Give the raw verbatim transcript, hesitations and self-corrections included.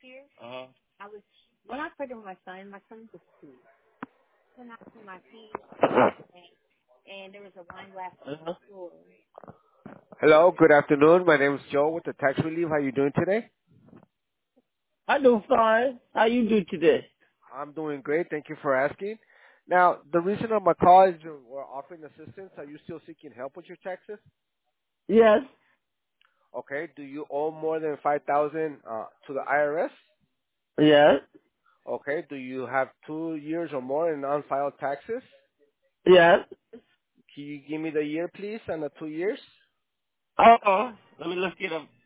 Uh-huh. When I put in my son, my son was two. When I put my feet, and there was a wine glass on the Uh-huh. floor. Hello, good afternoon. My name is Joe with the Tax Relief. How you doing today? I do fine. How you do today? I'm doing great. Thank you for asking. Now, the reason of my call is uh, we're offering assistance. Are you still seeking help with your taxes? Yes, Okay. Do you owe more than five thousand uh, to the I R S? yes, Okay. Do you have two years or more in unfiled taxes? yes. Can you give me the year, please, and the two years? Uh-uh. Let me look it up.